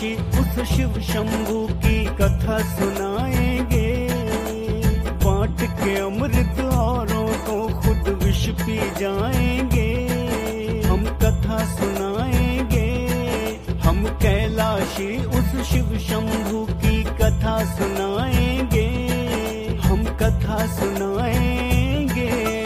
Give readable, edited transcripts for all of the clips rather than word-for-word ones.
कैलाशी उस शिव शंभू की कथा सुनाएंगे। बांट के अमृत औरों को खुद विष पी जाएंगे। हम कथा सुनाएंगे, हम कैलाशी उस शिव शंभू की कथा सुनाएंगे। हम कथा सुनाएंगे।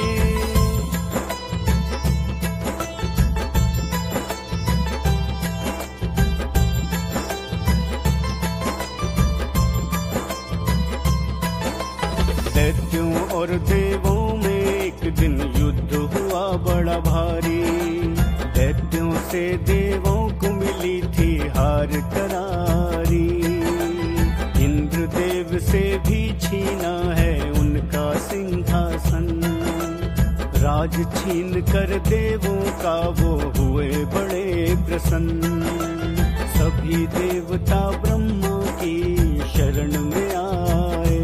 दैत्यों और देवों में एक दिन युद्ध हुआ बड़ा भारी। दैत्यों से देवों को मिली थी हार करारी। इंद्रदेव से भी छीना है उनका सिंहासन। राज छीन कर देवों का वो हुए बड़े प्रसन्न। सभी देवता ब्रह्मा की शरण में आए।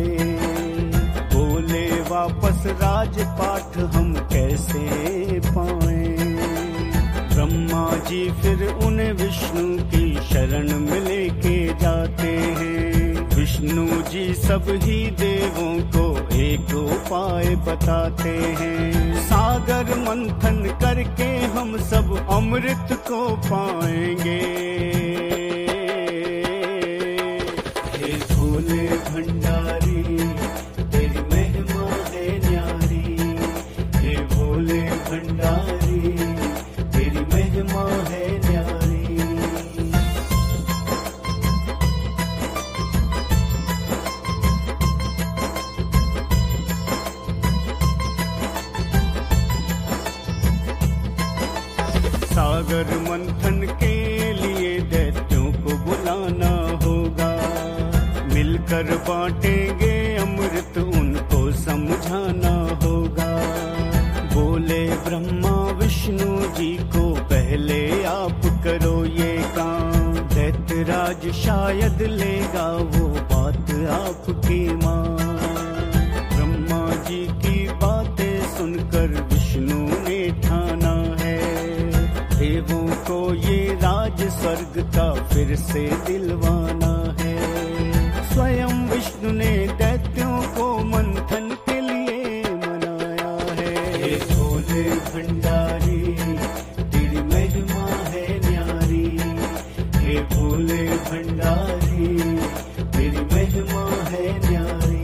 वापस राजपाठ हम कैसे पाएं। ब्रह्मा जी फिर उन्हें विष्णु की शरण में लेके जाते हैं। विष्णु जी सब ही देवों को एक उपाय बताते हैं। सागर मंथन करके हम सब अमृत को पाएंगे। हे भोले भंडारी भंडारी तेरी महिमा है न्यारी। सागर मंथन के लिए दैत्यों को बुलाना होगा। मिलकर बांटेंगे अमृत, उनको समझाना होगा। बोले ब्रह्मा विष्णु जी को पहले आप करो ये काम। दैत्यराज शायद लेगा वो बात आपकी मान। ब्रह्मा जी की बातें सुनकर विष्णु ने ठाना है। देवों को ये राज स्वर्ग का फिर से दिलवाना है। स्वयं विष्णु ने दैत्यों को मंथन के लिए मनाया है। भोले भंडारी तेरी महिमा है न्यारी। हे भोले भंडारी तेरी महिमा है न्यारी।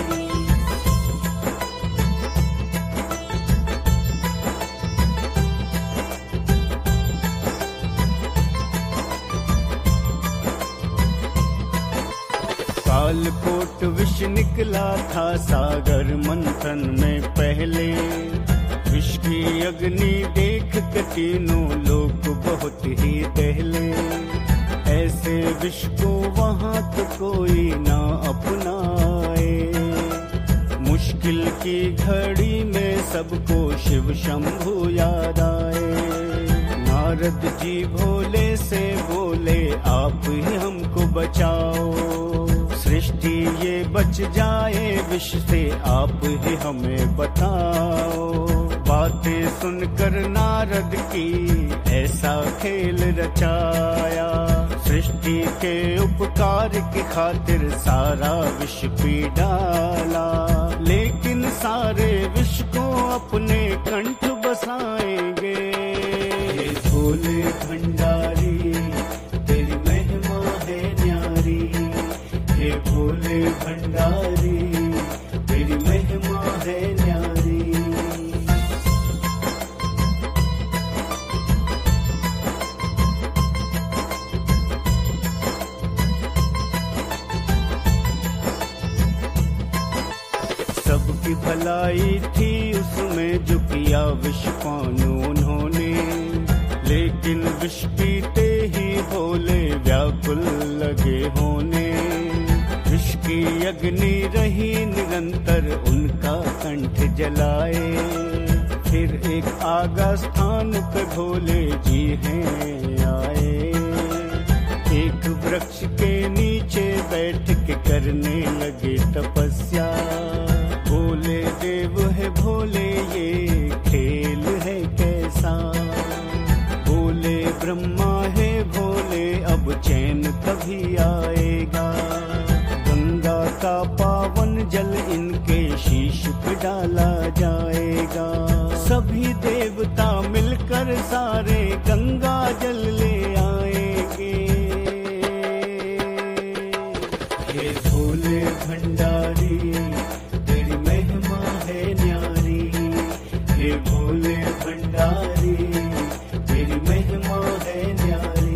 कालकोट विष निकला था सागर मंथन में पहले। विष की अग्नि देख के तीनों लोग बहुत ही दहले। ऐसे विष को वहां तो कोई ना अपनाए। मुश्किल की घड़ी में सबको शिव शंभू याद आए। नारद जी भोले से बोले आप ही हमको बचाओ। सृष्टि ये बच जाए विष से आप ही हमें बताओ। बातें सुनकर नारद की ऐसा खेल रचाया। सृष्टि के उपकार की खातिर सारा विष पी डाला। लेकिन सारे विष को अपने कंठ बसाएंगे। भोले भंडारी तेरी महिमा है न्यारी। हे भोले भंडारी तेरी महिमा है न्यारी। सबकी भलाई थी उसमें जो किया विष पान उन्होंने। लेकिन विष पीते ही भोले व्याकुल लगे होने। विष की अग्नि रही निरंतर उनका कंठ जलाए। फिर एक आगा स्थान पे भोले जी हैं आए। एक वृक्ष के नीचे बैठ के करने लगे तपस्या। भोले देव है भोले ये खेल है कैसा। भोले ब्रह्मा है भोले अब चैन तभी आएगा। गंगा का पावन जल इनके शीश पे डाला जाएगा। सभी देवता मिलकर सारे गंगा जल ले आएंगे। हे भोले भंडारी तेरी महिमा है न्यारी। हे भोले भंडारी तेरी महिमा है न्यारी।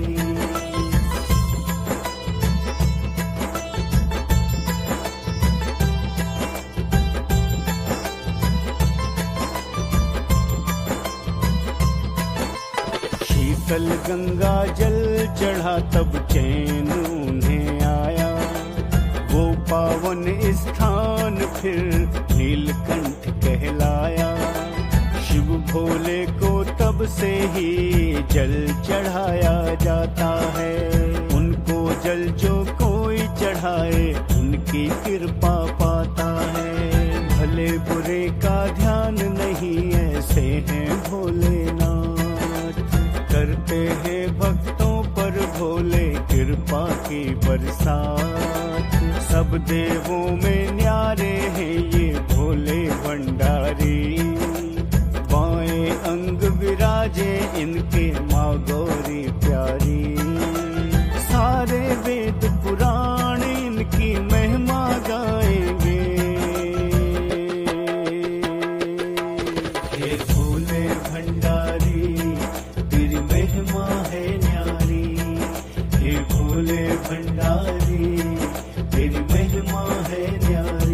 शीतल गंगा जल चढ़ा तब चैन उन्हें आया। वो पावन स्थान फिर नीलकंठ कहलाया। शिव भोले को तब से ही जल चढ़ाया जाता है। उनको जल जो कोई चढ़ाए उनकी कृपा पाता है। भले बुरे का ध्यान नहीं ऐसे हैं भोलेनाथ। करते हैं भक्तों पर भोले कृपा की बरसात। सब देवों में न्यारे हैं ये भोले भंडारी। बाएं अंग विराजे इनके माँ गौरी प्यारी। सारे वेद पुराण इनकी महिमा गाएंगे। हे भोले भंडारी तेरी महिमा है न्यारी। हे भोले भंडारी तेरी महिमा है न्यारी।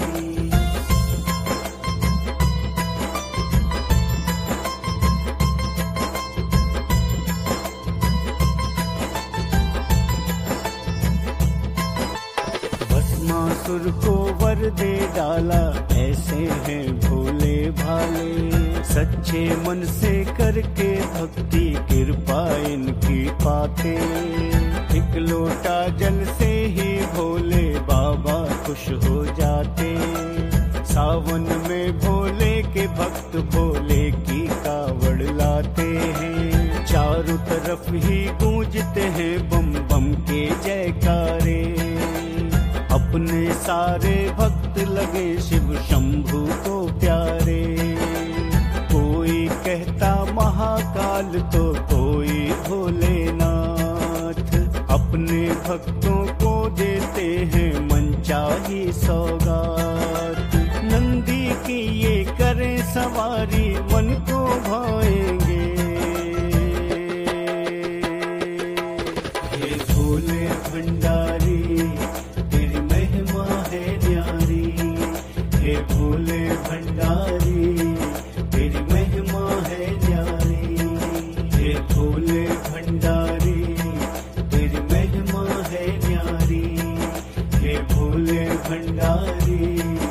भस्मासुर को वर दे डाला ऐसे हैं भोले भाले। सच्चे मन से करके भक्ति कृपा इनकी पाते। एक लोटा जल से ही भोले बाबा खुश हो जाते। सावन में भोले के भक्त भोले की कावड़ लाते हैं। चारों तरफ ही गूंजते हैं बम बम के जयकारे। अपने सारे भक्त लगे शिव शंभू को प्यारे। कोई कहता महाकाल तो कोई भोलेनाथ। अपने भक्तों को देते हैं मनचाही सौगात। नंदी की ये करें सवारी मन को भाएंगे। हे भोले भंडारी तेरी महिमा है न्यारी। हे भोले भंडारी तेरी महिमा है न्यारी। हे भोले भंडारी तेरी महिमा है न्यारी। हे भोले भंडारी